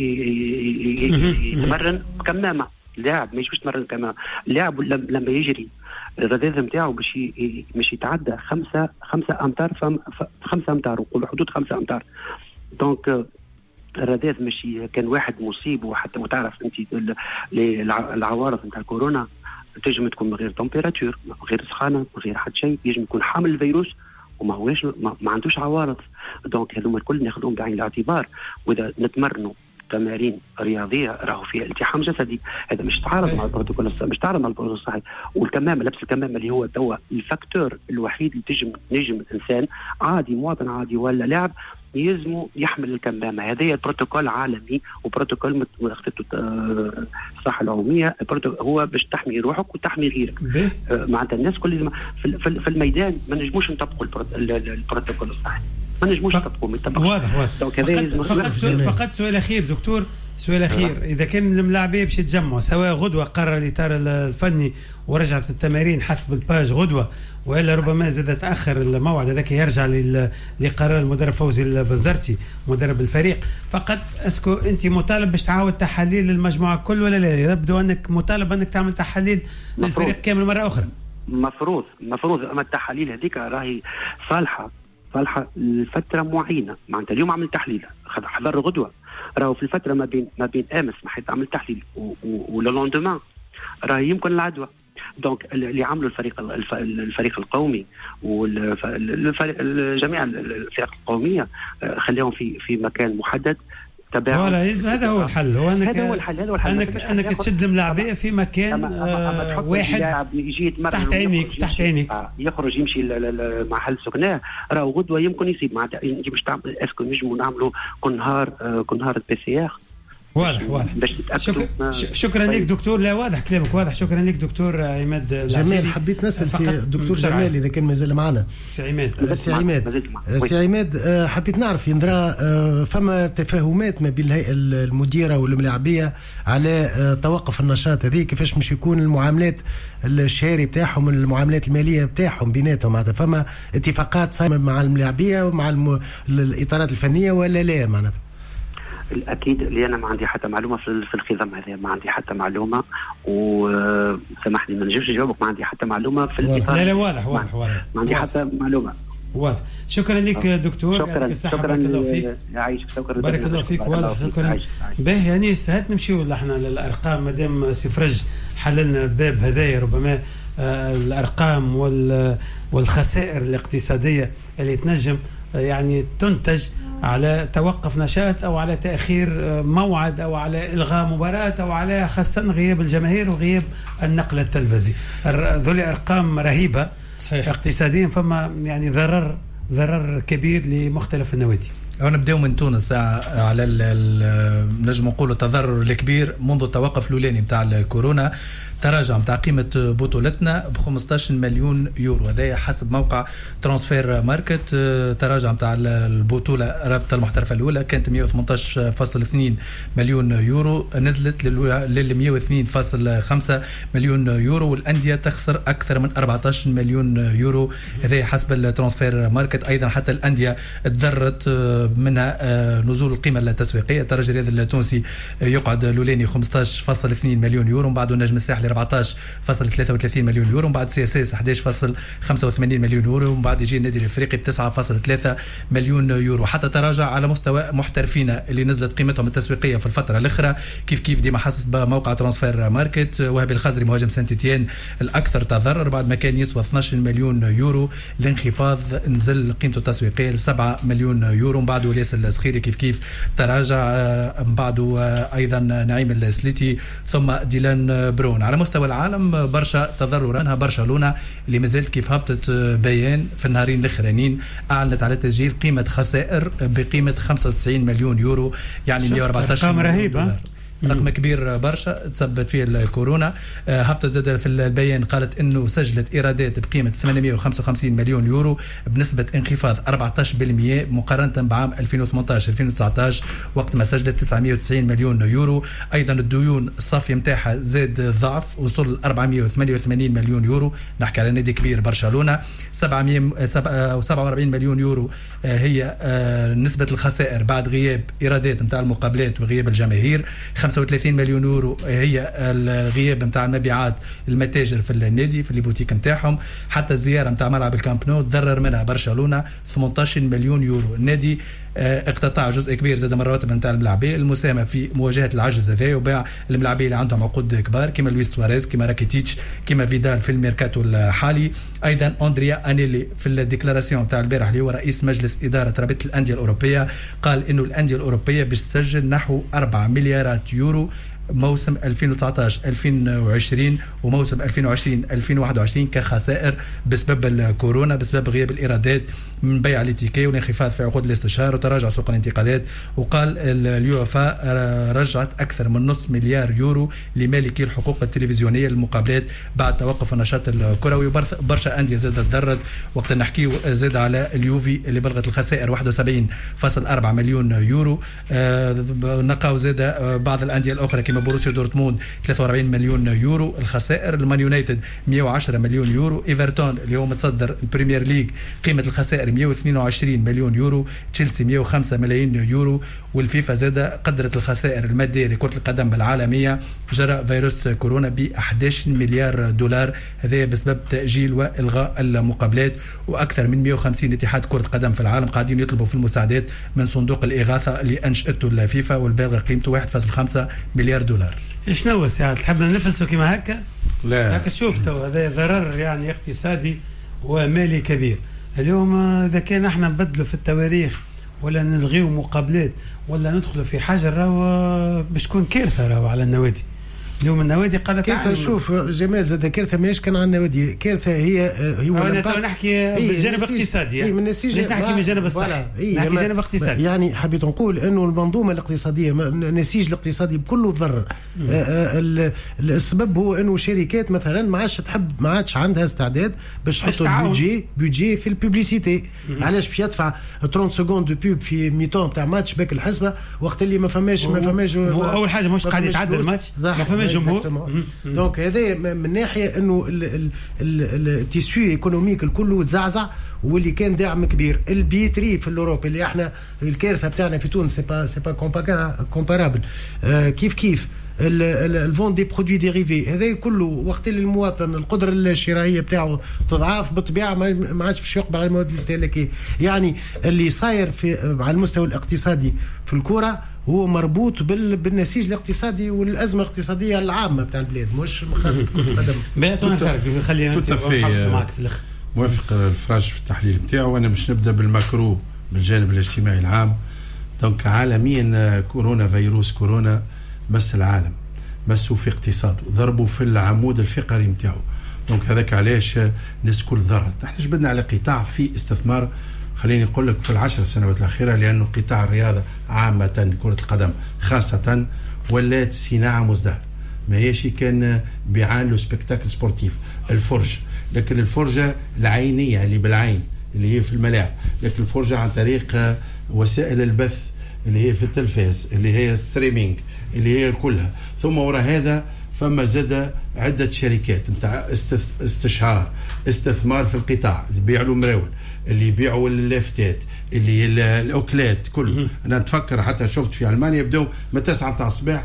S9: يتمرن بكمامه. اللاعب ما يجيش يتمرن كمامه. اللاعب لما يجري الرذاذ نتاعو باش مش يتعدى خمسة خمسة امتار خمسة امتار وقول حدود خمسة امتار. دونك الرذاذ ماشي كان واحد مصيب وحتى وتعرف انت العوارض نتاع الكورونا تنجم تكون من غير تمبيراتور من غير سخانه من غير حتى شيء ينجم يكون حامل الفيروس وما هوش ما, ما عندوش عوارض. دونك هذوما الكل ناخذهم بعين الاعتبار. واذا نتمرنوا تمارين رياضيه راهو فيها التحام جسدي، هذا مش تعارض مع البروتوكول، مش تعارض مع البروتوكول الصحي. والكمامه، لبس الكمامه اللي هو توا الفاكتور الوحيد اللي تجم نجم الانسان عادي، مواطن عادي ولا لاعب يلزموا يحمل الكمامه. هذا البروتوكول عالمي وبروتوكول اخذته الصحه العموميه، هو باش تحمي روحك وتحمي غيرك. معناتها الناس كل في الميدان ما نجموش نطبقوا البروتوكول الصحي، ما نجموش نطبقوا.
S2: واضح واضح. فقط فقط سؤال, فقط سؤال اخير دكتور، سؤال اخير. اذا كان الملاعبيه باش يتجمعوا، سواء غدوه قرر الاطار الفني ورجعت التمارين حسب الباج غدوه، والا ربما زاد تاخر الموعد هذاك يرجع لقرار المدرب فوزي البنزرتي مدرب الفريق، فقط اسكو انت مطالب باش تعاود تحاليل للمجموعه كل ولا لا؟ يبدو انك مطالب انك تعمل تحاليل للفريق كامل مره اخرى.
S9: مفروض مفروض اما التحاليل هذيك راهي صالحه صالحه لفتره معينه. معناتها اليوم عمل تحليل حضر غدوه، راهو في الفتره ما بين ما بين امس ما حيتعمل تحليل ولوندومان راه يمكن العدوى. دونك اللي عملوا الفريق الفريق القومي والجميع الفرق القوميه خليهم في في مكان محدد تبعهم.
S2: ولا هذا هو الحل. هو انك
S9: هذا هو الحل هذا هو الحل
S2: انك انك تشد الملاعبيه في مكان آه واحد تحت عينيك تحت عينيك
S9: آه يخرج يمشي محل سكناه، راهو غدوه يمكن يصيب. معناتها انت باش تعمل اسكو نجموا نعملوا كل نهار آه كل نهار البي سي ار.
S2: واضح واضح. شكرا شكرا لك دكتور. لا واضح كلامك واضح. شكرا لك دكتور عماد
S5: جمال. حبيت نسال في دكتور جمال اذا كان مازال معنا.
S2: سي عماد
S5: سي عماد سي عماد حبيت نعرف يندرى فما تفاهمات ما بين الهيئه المديره والملاعبيه على توقف النشاط هذه، كيفاش مش يكون المعاملات الشهري بتاعهم المعاملات الماليه بتاعهم بيناتهم؟ معناتها فما اتفاقات صايمه مع الملاعبيه ومع الم... الاطارات الفنيه ولا لا؟ معناتها
S9: اكيد اللي انا ما عندي حتى معلومه في في الخضم هذا، ما عندي حتى معلومه، وسامحني ما نجمش نجاوبك، ما عندي حتى معلومه في الاطار.
S2: لا لا واضح واضح واضح.
S9: ما عندي حتى معلومه.
S2: واضح. شكرا لك دكتور.
S9: شكرا شكرا.
S2: بارك الله فيك.
S9: يعيشك. شكرا.
S2: بارك الله فيك. واضح. شكرا. باهي انيس، هات نمشيو لحنا للارقام مادام سي فرج حللنا باب هذايا. ربما آه الارقام وال والخسائر الاقتصاديه اللي تنجم يعني تنتج على توقف نشاط أو على تأخير موعد أو على إلغاء مباراة أو على خاصة غياب الجماهير وغياب النقل التلفزي. ذولي أرقام رهيبة صحيح. اقتصاديا فما يعني ضرر ضرر كبير لمختلف النوادي.
S10: نبداو من تونس على نجم نقولوا التضرر الكبير منذ التوقف الاولاني نتاع الكورونا. تراجع نتاع قيمه بطولتنا ب خمسطاش مليون يورو، هذا حسب موقع ترانسفير ماركت. تراجع نتاع البطوله رابطه المحترفه الاولى كانت مئة وثمانية عشر فاصلة اثنين مليون يورو، نزلت لل مئة واثنين فاصلة خمسة مليون يورو، والانديه تخسر اكثر من أربعة عشر مليون يورو، هذا حسب الترانسفير ماركت. ايضا حتى الانديه تضررت منها نزول القيمه التسويقيه. الترجي الرياضي التونسي يقعد الاولاني خمسطاش فاصلة اثنين مليون يورو، من بعده النجم الساحلي أربعطاش فاصلة ثلاثة وثلاثين مليون يورو، من بعد سي اس اس أحد عشر فاصلة خمسة وثمانين مليون يورو، ومن بعد يجي النادي الافريقي ب تسعة فاصلة ثلاثة مليون يورو. حتى تراجع على مستوى محترفينا اللي نزلت قيمتهم التسويقيه في الفتره الاخرى كيف كيف ديما حسب موقع ترانسفير ماركت. وهبي الخزري مهاجم سانت إتيان الاكثر تضرر، بعد ما كان يسوى اثناش مليون يورو الانخفاض نزل قيمته التسويقيه ل سبعة مليون يورو. من بعده الياس الصخيري كيف كيف تراجع، من بعده ايضا نعيم السليتي ثم ديلان برون. على مستوى العالم برشا تضررا. برشلونه اللي مازالت كيف هبطت بيان في النهارين الاخرانيين اعلنت على تسجيل قيمه خسائر بقيمه خمسة وتسعين مليون يورو، يعني مئة وأربعطاش مليون دولار. رقم كبير برشا تسببت فيه الكورونا. هبطت زاد في البيان قالت انه سجلت ايرادات بقيمه ثمانمئة وخمسة وخمسين مليون يورو بنسبه انخفاض أربعة عشر بالمئة مقارنه بعام ألفين وثمانطاش ألفين وتسعطاش وقت ما سجلت تسعمئة وتسعين مليون يورو. ايضا الديون الصافيه نتاعها زاد ضعف وصل أربعمئة وثمانية وثمانين مليون يورو. نحكي على نادي كبير برشلونه. سبعمئة وسبعة وأربعين مليون يورو هي نسبه الخسائر بعد غياب ايرادات نتاع المقابلات وغياب الجماهير. خمسة وثلاثين مليون يورو هي الغياب نتاع المبيعات المتاجر في النادي في البوتيك نتاعهم. حتى الزياره نتاع ملعب الكامب نو تضرر منها برشلونه ثمانية عشر مليون يورو. النادي اقتطع جزء كبير زاد من الرواتب نتاع الملاعبيه المساهمه في مواجهه العجز هذا وباع الملاعبيه اللي عندهم عقود كبار كما لويس سواريز كما راكيتيتش كما فيدال في الميركاتو الحالي. ايضا اندريا انيلي في الديكلاراسيون نتاع البارح اللي هو رئيس مجلس اداره رابطه الانديه الاوروبيه قال انه الانديه الاوروبيه باش تسجل نحو أربعة مليارات يورو موسم ألفين وتسعطاش ألفين وعشرين وموسم ألفين وعشرين ألفين وواحد وعشرين كخسائر بسبب الكورونا بسبب غياب الإيرادات من بيع الاتيكي والانخفاض في عقود الاستشهار وتراجع سوق الانتقالات. وقال اليوفا رجعت أكثر من نصف مليار يورو لمالكي الحقوق التلفزيونية للمقابلات بعد توقف النشاط الكروي. وبرشا أندية زادت تضرر وقت نحكي زاد على اليوفي اللي بلغت الخسائر واحد وسبعين فاصلة أربعة مليون يورو. نقاو زاد بعض الأندية الأخرى كما بوروسيا دورتموند ثلاثة وأربعين مليون يورو الخسائر. المان يونايتد مئة وعشرة مليون يورو. ايفرتون اللي هو متصدر البريمير ليج قيمه الخسائر مئة واثنين وعشرين مليون يورو. تشيلسي مئة وخمسة ملايين يورو. والفيفا زاد قدرت الخسائر الماديه لكره القدم العالميه جرى فيروس كورونا ب أحد عشر مليار دولار هذا بسبب تاجيل والغاء المقابلات. واكثر من مئة وخمسين اتحاد كره قدم في العالم قاعدين يطلبوا في المساعدات من صندوق الاغاثه اللي انشئته الفيفا والبالغ قيمته واحد فاصلة خمسة مليار دولار.
S2: شنو ساعات تحبنا نفسه كما هكا؟
S4: لا
S2: هكا شوفته هذا ضرر يعني اقتصادي ومالي كبير. اليوم اذا كان احنا نبدلوا في التواريخ ولا نلغيو مقابلات ولا ندخلوا في حاجه راهو باش تكون كارثه راهو على النوادي. اليوم النوادي قالت
S5: كارثه. شوف جمال زاد كارثه ماهيش كان على النوادي كارثه هي هو
S2: انا تو نحكي بالجانب الاقتصادي
S5: اي من النسيج
S2: ليش نحكي من الجانب الصحي نحكي جانب اقتصادي يعني
S5: حبيت نقول انه المنظومه الاقتصاديه النسيج الاقتصادي بكله تضرر. السبب هو انه شركات مثلا ما عادش تحب ما عادش عندها استعداد باش تحط بودجي بودجي في البوبليسيتي. علاش باش يدفع ثلاثين سكوند بوب في ميتون تاع ماتش باك الحسبه وقت اللي ما فماش ما فماش
S2: اول حاجه مش قاعد يتعدى الماتش ما فماش جمهور.
S5: دونك هذا من ناحيه انه التيسيو ايكونوميك الكل تزعزع واللي كان دعم كبير. البيتري في الاوروبا اللي احنا الكارثه بتاعنا في تونس سي با سي با كومبارابل كيف كيف الفون دي برودوي ديريفي هذا كله وقت اللي المواطن القدره الشرائيه بتاعه تضعف بالطبيعه ما عادش باش يقبل على المواد الاستهلاكيه. يعني اللي صاير في على المستوى الاقتصادي في الكره هو مربوط بالنسيج الاقتصادي والازمه الاقتصاديه العامه بتاع البلاد مش خاص كره القدم.
S2: بقى خلينا معك في الاخر.
S4: موافق الفراج في التحليل نتاعو. وانا مش نبدا بالماكرو بالجانب الاجتماعي العام. دونك عالميا كورونا فيروس كورونا مس العالم مسوا في اقتصاده ضربوا في العمود الفقري نتاعو. دونك هذاك علاش الناس كل ضرت. احنا جبدنا على قطاع في استثمار خليني نقول لك في العشر سنوات الأخيرة لأنه قطاع الرياضة عامة كرة القدم خاصة ولات صناعة مزدهرة ما هيش كان بيعان له سبكتاكل سبورتيف الفرجة. لكن الفرجة العينية اللي بالعين اللي هي في الملاعب لكن الفرجة عن طريق وسائل البث اللي هي في التلفاز اللي هي ستريمينج اللي هي كلها. ثم وراء هذا فما زاد عدة شركات نتاع استشهار استثمار في القطاع اللي بيعوا مراول اللي يبيعوا اللافتات اللي الاوكلات كله. انا اتفكر حتى شفت في المانيا يبداو من تسعة تاع الصباح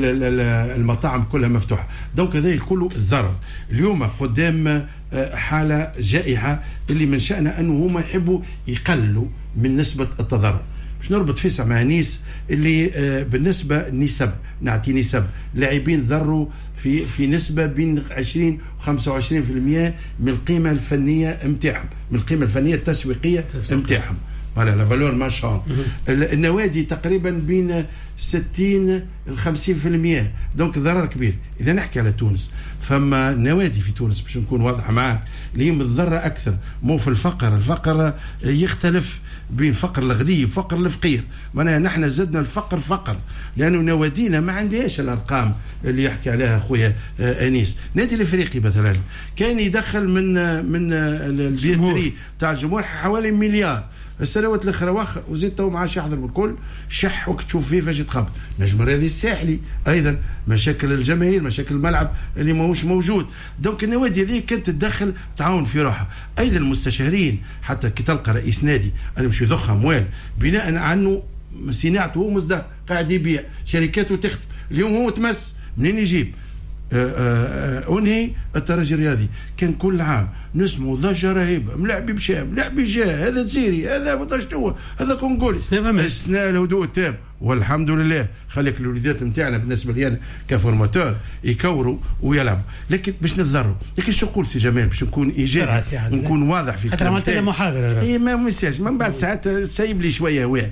S4: المطاعم كلها مفتوحه. دونك هذا كله ضرر. اليوم قدام حاله جائحه اللي من شأنها انه هما يحبوا يقللوا من نسبه التضرر. باش نربط فيسع مع نيس اللي بالنسبه نسب نعطي نسب لاعبين ضروا في في نسبه بين عشرين وخمسة وعشرين بالمئة من القيمه الفنيه نتاعهم من القيمه الفنيه التسويقيه نتاعهم. فوالا لا فالور مارشان. النوادي تقريبا بين ستين ل خمسين بالمئة. دونك ضرر كبير. اذا نحكي على تونس فما نوادي في تونس باش نكون واضح معاك اللي هي متضرره اكثر مو في الفقر. الفقر يختلف بين فقر الغني وفقر الفقير. معناها نحن زدنا الفقر فقر لانه نوادينا ما عندهاش الارقام اللي يحكي عليها اخويا انيس. نادي الافريقي مثلا كان يدخل من من البيتري تاع الجمهور حوالي مليار. السنوات الاخرى واخر وزيد تو معاش يحضر بالكل شح وقت تشوف فيه فاش يتخبط. نجم الرياضي الساحلي ايضا مشاكل الجماهير مشاكل الملعب اللي ماهوش موجود. دونك النوادي هذه كانت تدخل تعاون في روحها. ايضا المستشارين حتى كي تلقى رئيس نادي انا مش يضخ اموال بناء عنه صناعته هو مزدهر قاعد يبيع شركاته تخدم. اليوم هو تمس منين يجيب انهي الترجي الرياضي كان كل عام نسمو ضجه رهيبه، ملاعبي مشى ملاعبي جاء، هذا تزيري هذا شنو هذا كونغولي، السنه الهدوء تام والحمد لله. خليك الوليدات نتاعنا بالنسبه لي انا كفورماتور يكوروا ويلعبوا، لكن باش نتضروا. لكن شو نقول سي جمال باش نكون ايجابي نكون واضح في
S2: الكلام. حتى عملت لنا محاضره
S4: اي ما مساج من بعد ساعات سايب لي شويه واعي.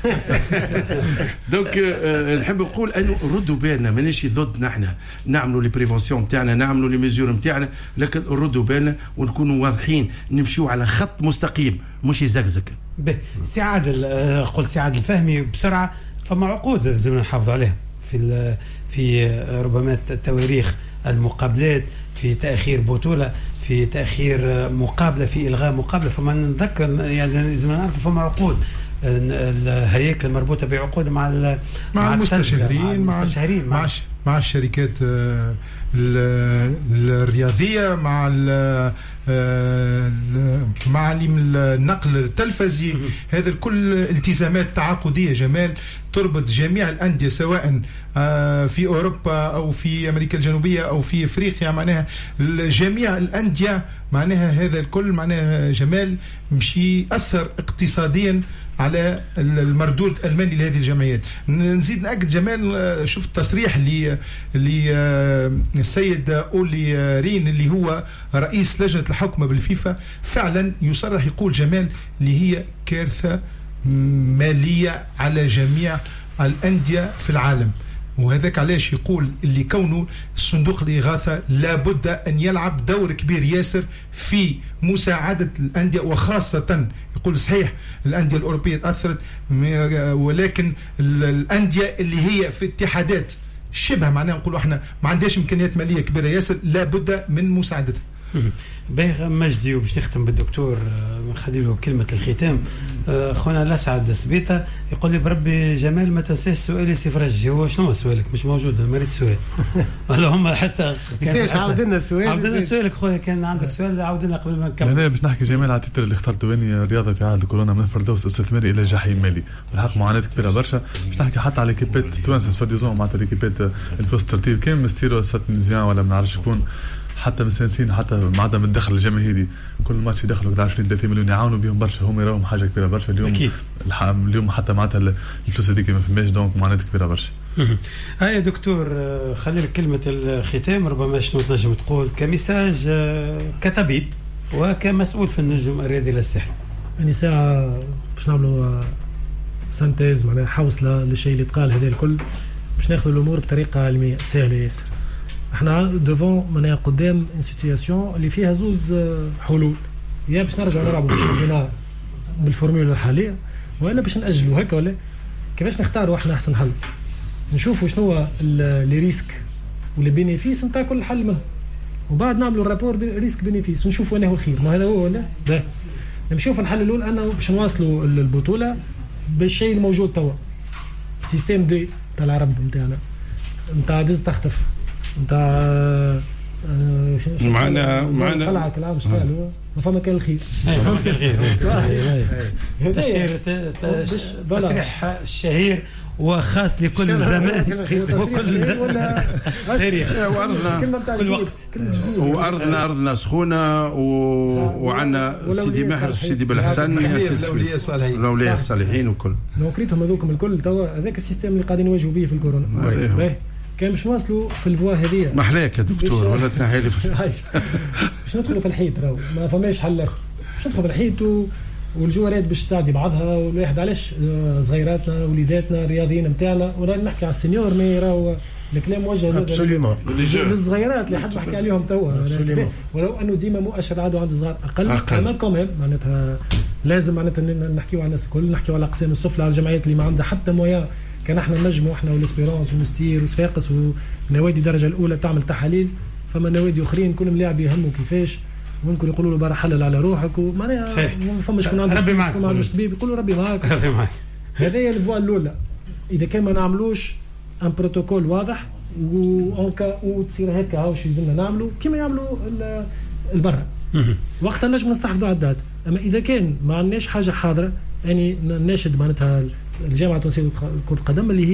S4: دونك نحب نقول انه ردوا بالنا، مانيش ضد نحن نعملوا لي بريفونسيون نتاعنا نعملوا لي ميزور نتاعنا، لكن ردوا بالنا ونكونوا واضحين نمشيو على خط مستقيم مش يزقزق.
S2: سي عادل قلت سي عادل فهمي بسرعه، فما عقود لازم نحافظ عليها في في ربما التواريخ المقابلات، في تاخير بطوله، في تاخير مقابله، في الغاء مقابله. فما نتذكر يعني لازم نعرف فما عقود الهياكل المربوطه بعقود مع مع,
S6: مع المستشارين
S2: مع المستشارين
S6: مع, مع, مع الشركات الرياضيه، مع مع النقل التلفزي. هذا الكل التزامات تعاقديه جمال تربط جميع الانديه سواء في اوروبا او في امريكا الجنوبيه او في افريقيا، معناها جميع الانديه معناها هذا الكل معناها جمال مشي ياثر اقتصاديا على المردود المالي لهذه الجمعيات. نزيد نأكد جمال، شفت تصريح اللي اللي السيد أولي رين اللي هو رئيس لجنة الحكمة بالفيفا، فعلا يصرح يقول جمال اللي هي كارثة مالية على جميع الأندية في العالم. وهذاك علاش يقول اللي كونه الصندوق الإغاثة لابد أن يلعب دور كبير ياسر في مساعدة الأندية، وخاصة يقول صحيح الأندية الأوروبية تأثرت، ولكن الأندية اللي هي في اتحادات شبه معناها نقولوا احنا ما عندهاش إمكانيات مالية كبيرة ياسر لابد من مساعدتها.
S2: باهي مجدي، وباش نختم بالدكتور نخلي له كلمه الختام. اخونا الاسعد سبيته يقول لي بربي جمال ما تنساش سؤالي سي فرجي. هو شنو سؤالك؟ مش موجود ما ريت السؤال ولا هم حسا
S5: عاود لنا السؤال
S2: عاود لنا سؤالك خويا. كان عندك سؤال عاود لنا قبل ما نكمل.
S3: انا باش نحكي جمال على التتر اللي اخترته اني الرياضه في عهد الكورونا من فردوس استثماري الى جحيم مالي. بالحق معاناه كبيره برشا. باش نحكي حتى على كيبات توانسه سواديزون معناتها الكيبات الفوز الترتيب كان مستيرو ساتنزيان ولا ما نعرفش شكون، حتى مسانسين حتى مع عدم الدخل الجماهيري كل ماتش يدخلوا عشرين ثلاثين مليون يعاونوا بهم برشا، هم يراهم حاجه كبيره برشا اليوم. أكيد. اليوم حتى معناتها الفلوس هذيك ما فماش، دونك معاناه كبيره برشا.
S2: هاي دكتور خلي لك كلمه الختام، ربما شنو تنجم تقول كمساج كطبيب وكمسؤول في النجم الرياضي للساحل؟
S7: يعني ساعه باش نعملوا سانتيز معناها حوصله للشيء اللي تقال هذا الكل، باش ناخذ الامور بطريقه علميه سهله ياسر. احنا دوفون معناها قدام سيتوياسيون اللي فيها زوز حلول، يا باش نرجعوا نلعبوا بالشامبيونات بالفورمولا الحاليه، والا باش ناجلوا هكا. ولا كيفاش نختاروا احنا احسن حل؟ نشوفوا شنو هو لي ريسك ولي بينيفيس نتاع كل حل منهم، وبعد نعملوا الرابور ريسك بينيفيس ونشوفوا انه هو الخير. ما هذا هو ولا ده نمشيو في الحل الاول انه باش نواصلوا البطوله بالشيء الموجود توا، سيستم دي تاع العرب نتاعنا نتاع دز تختف نتاع
S4: معنا معنا
S7: طلعت العام شكال ما فما كان الخير.
S2: فهمت الخير صحيح. تشهير تصريح الشهير وخاص لكل زمان وكل تاريخ كل وقت.
S4: وارضنا ارضنا سخونه وعندنا سيدي ماهر وسيدي بالحسن
S6: الاولياء الصالحين
S4: الاولياء الصالحين وكل
S7: نوكريتهم هذوكم الكل توا هذاك السيستم اللي قاعدين يواجهوا به في الكورونا. كان مش واصلوا في الفوا هذه
S4: محلاك يا دكتور ولا تنحيلي
S7: باش ندخلوا في الحيط راهو ما فماش حل اخر. باش ندخلوا في الحيط و... والجوارات باش تعدي بعضها، والواحد علاش صغيراتنا وليداتنا الرياضيين نتاعنا، ولا نحكي على السينيور مي راهو الكلام موجه زاد للصغيرات اللي حد نحكي عليهم توا، ولو انه ديما مؤشر عادوا عند الصغار اقل, أقل. اما كمان معناتها لازم معناتها نحكيوا على الناس الكل، نحكيوا على اقسام السفلى، على الجمعيات اللي ما عندها حتى مويا. كان احنا نجموا احنا والاسبيرونس ومستير وصفاقس ونوادي درجه الاولى تعمل تحاليل، فما نوادي اخرين كلهم لاعب يهموا كيفاش، ممكن يقولوا له برا حلل على روحك ومعناها ما فماش شكون عنده
S2: ربي معك،
S7: ما عندوش طبيب يقولوا ربي معك
S2: ربي معك.
S7: هذا هي الفوا الاولى. اذا كان ما نعملوش ان بروتوكول واضح وانكا وتصير هكا هاوش يلزمنا نعملوا كيما يعملوا البرا وقتها نجم نستحفظوا على الدات. اما اذا كان ما عندناش حاجه حاضره، يعني ناشد معناتها الجامعه التونسيه لكره القدم اللي هي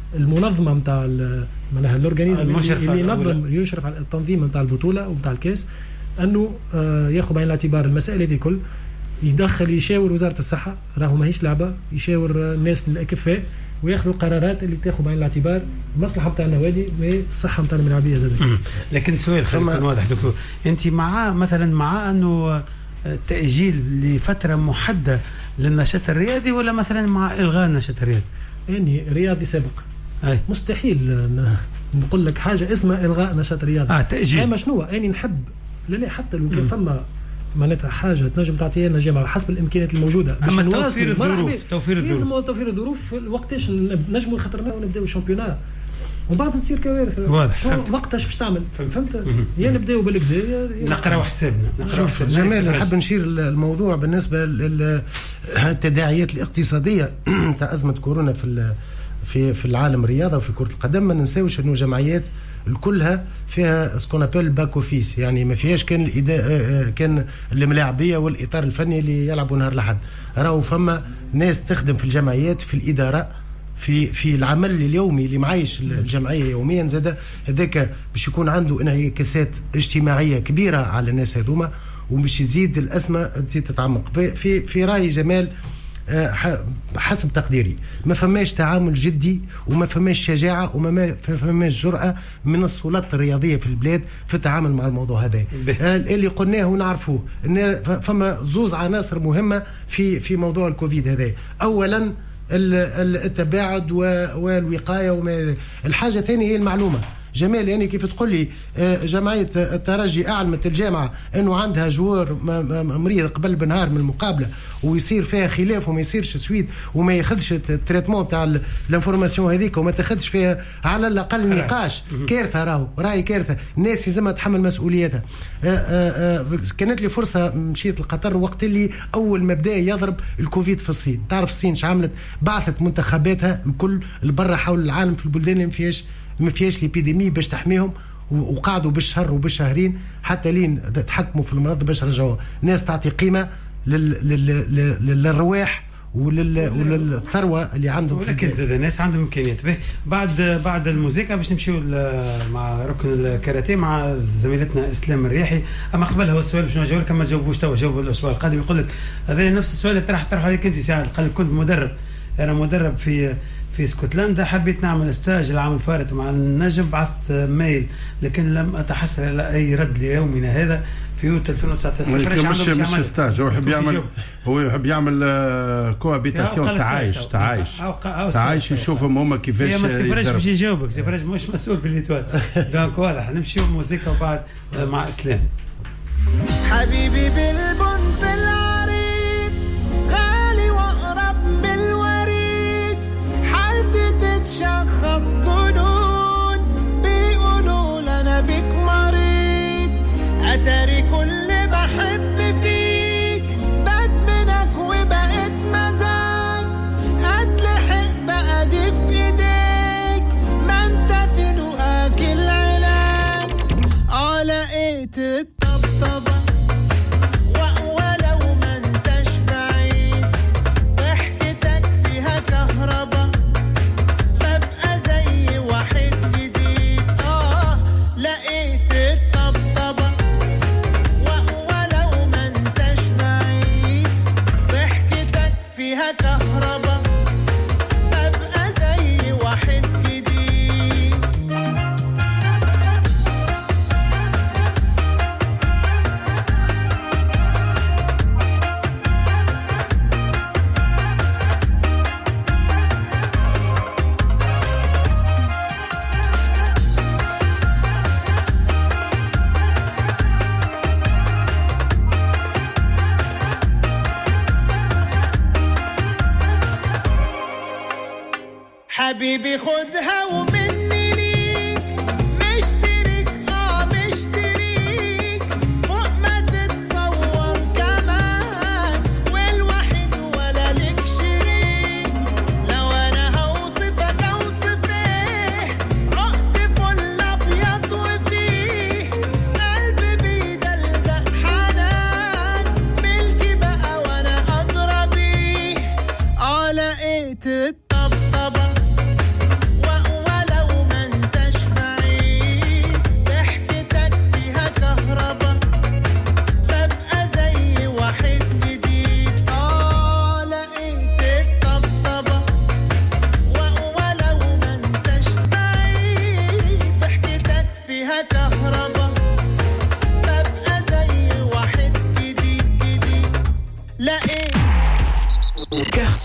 S7: المنظمه نتاع معناها الاورجانيزم اللي ينظم يشرف على التنظيم نتاع البطوله ونتاع الكاس انه ياخذ بعين الاعتبار المسائل هذه كل، يدخل يشاور وزاره الصحه، راهو ماهيش لعبه، يشاور الناس الاكفاء وياخذوا القرارات اللي تاخذ بعين الاعتبار المصلحه نتاع النوادي والصحه نتاع الملاعبيه زاد.
S2: لكن سؤال خلينا نكون واضح دكتور، انت مع مثلا مع انه تاجيل لفتره محدده للنشاط الرياضي ولا مثلا مع الغاء النشاط الرياضي؟
S7: يعني رياضي سابق أي. مستحيل نقول لك حاجه اسمها الغاء نشاط رياضي.
S2: اه تاجيل.
S7: اما شنو اني نحب لا حتى لو كان فما معناتها حاجه تنجم تعطيها لنا جامعه حسب الامكانيات الموجوده،
S2: اما توفير الظروف توفير الظروف
S7: لازم توفير الظروف وقتاش نجموا خاطرنا ونبداو الشامبيونات ومن بعد تصير كوارث.
S2: واضح
S7: وقتاش باش تعمل فهمت؟ يا نبداو بالكدا
S2: نقراو حسابنا نقراو حسابنا.
S5: جمال نحب نشير الموضوع بالنسبه للتداعيات الاقتصاديه تاع ازمه كورونا في في في العالم الرياضه وفي كره القدم. ما ننساوش انه جمعيات كلها فيها سكون ابل باك اوفيس، يعني ما فيهاش كان الإدا... كان الملاعبيه والاطار الفني اللي يلعبوا نهار الاحد، راهو فما ناس تخدم في الجمعيات في الاداره في في العمل اليومي اللي معايش الجمعيه يوميا، زاد هذاك باش يكون عنده انعكاسات اجتماعيه كبيره على الناس هذوما وباش يزيد الازمه تزيد تتعمق. في في راي جمال حسب تقديري ما فماش تعامل جدي وما فماش شجاعه وما فماش جرأه من السلطات الرياضيه في البلاد في التعامل مع الموضوع هذا. اللي قلناه ونعرفوه ان فما زوز عناصر مهمه في في موضوع الكوفيد هذا. اولا التباعد والوقايه، وما الحاجه الثانيه هي المعلومه. جمال يعني كيف تقول لي جمعيه الترجي اعلمت الجامعه انه عندها جوار مريض قبل بنهار من المقابله ويصير فيها خلاف وما يصيرش سويد وما ياخذش التريتمون تاع الانفورماسيون هذيك وما تاخذش فيها على الاقل نقاش، كارثه. راهو راهي كارثه، الناس لازمها تحمل مسؤوليتها. كانت لي فرصه مشيت لقطر وقت اللي اول ما بدا يضرب الكوفيد في الصين. تعرف الصين ش عملت؟ بعثت منتخباتها الكل البرة حول العالم في البلدان اللي ما فيهاش ما فيهاش ليبيديمي باش تحميهم، وقعدوا بالشهر وبالشهرين حتى لين تحكموا في المرض باش رجعوه. ناس تعطي قيمه للرواح وللثروه اللي عندهم.
S2: ولكن زاد الناس عندهم امكانيات. بعد بعد الموسيقى باش نمشيو مع ركن الكاراتيه مع زميلتنا اسلام الرياحي. اما قبلها هو السؤال باش نجاوب لك، ما تجاوبوش توا، جاوبوا الاسبوع القادم. يقول لك هذا نفس السؤال اللي طرح طرح عليك انت سعد. قال لك كنت مدرب، انا مدرب في في اسكتلندا، حبيت نعمل استاج العام الفارط مع النجم، بعثت ميل لكن لم اتحصل على اي رد ليومنا هذا في يوت ألفين وتسعة عشر.
S4: مش مش استاج، هو يحب يعمل هو يحب يعمل كوابيتاسيون، تعايش تعايش تعايش يشوفهم هما كيفاش
S2: يديروا. ما سيفرج باش يجاوبك، سيفرج مش مسؤول في الليتوال. دونك واضح. نمشيو موسيقى وبعد مع اسلام.
S11: حبيبي بالبنت العريض غالي واقرب من الوريد، حالتي تتشخص جنون، بيقولوا لنا بك مريض، اتاري كل بحب فيك بدمنك وبقيت مزاج، اتلحق بقى دي في ايديك، ما انت في لقاك العلاج. اه لقيت الطبطبة ولو ما انتش بعيد، ضحكتك فيها كهربا، ببقى زي واحد جديد. اه لقيت الطبطبة ولو ما انتش بعيد، ضحكتك فيها كهربا، ببقى زي واحد جديد. حبيبي خدها ومني ليك، مشترك اه مشتريك فوق ما تتصور كمان، والوحيد ولا لك شريك. لو انا هوصفك اوصف ايه، رقت فل ابيض وفيه قلبي بيدلدق حنان، ملكي بقى وانا ادرى بيه. اه لقيت الطبطبة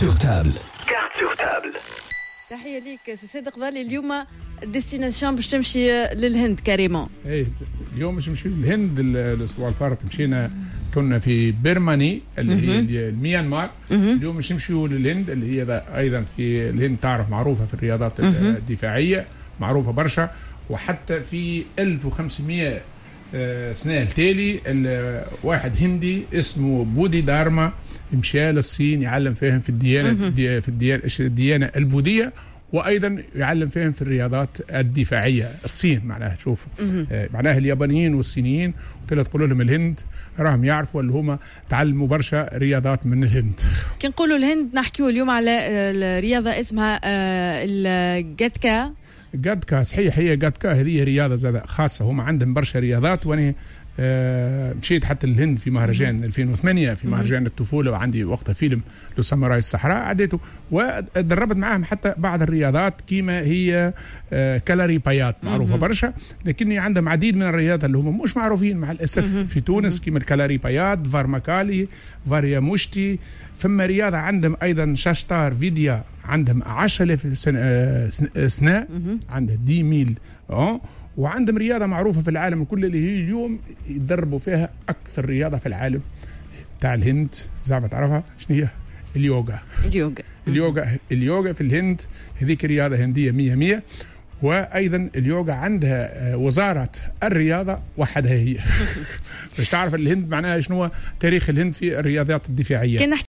S1: sur table. Carte sur table.
S12: تحية ليك سي صادق ظل اليوم الديستيناسيون باش تمشي للهند كاريمون.
S13: اي اليوم باش نمشي للهند. الاسبوع الفارط مشينا كنا في بيرماني اللي هي الميانمار. اليوم باش نمشيو للهند اللي هي ايضا في الهند تعرف معروفه في الرياضات الدفاعيه معروفه برشا. وحتى في ألف وخمسمائة سنه التالي واحد هندي اسمه بودي دارما مشى للصين يعلم فيهم في الديانه في الديانه الديانه البوذيه وايضا يعلم فيهم في الرياضات الدفاعيه. الصين معناها شوف معناها اليابانيين والصينيين قلت تقول لهم الهند راهم يعرفوا اللي هما تعلموا برشا رياضات من الهند.
S12: كي نقولوا الهند نحكيو اليوم على الرياضه اسمها الجاتكا.
S13: جاتكا صحيح هي جاتكا هذه رياضه زاد خاصه هم عندهم برشا رياضات. وانا آه مشيت حتى الهند في مهرجان ألفين وثمانية في مهرجان الطفوله وعندي وقتها فيلم لو ساموراي الصحراء عديته ودربت معاهم حتى بعض الرياضات كيما هي آه كالاري بايات معروفه برشا. لكني عندهم عديد من الرياضات اللي هم مش معروفين مع الاسف في تونس كيما الكالاري بايات فارماكالي فاريا مشتي. ثم رياضه عندهم ايضا شاشتار فيديا عندهم عشرة آلاف سنه, سنة. عندها عشرة ميل اه وعندهم رياضه معروفه في العالم كله اللي هي اليوم يدربوا فيها اكثر رياضه في العالم تاع الهند. زعما تعرفها شنو هي؟ اليوغا.
S12: اليوغا
S13: اليوغا اليوغا في الهند هذيك رياضه هنديه مية مية. وايضا اليوغا عندها وزاره الرياضه وحدها هي باش تعرف الهند معناها شنو تاريخ الهند في الرياضات الدفاعيه.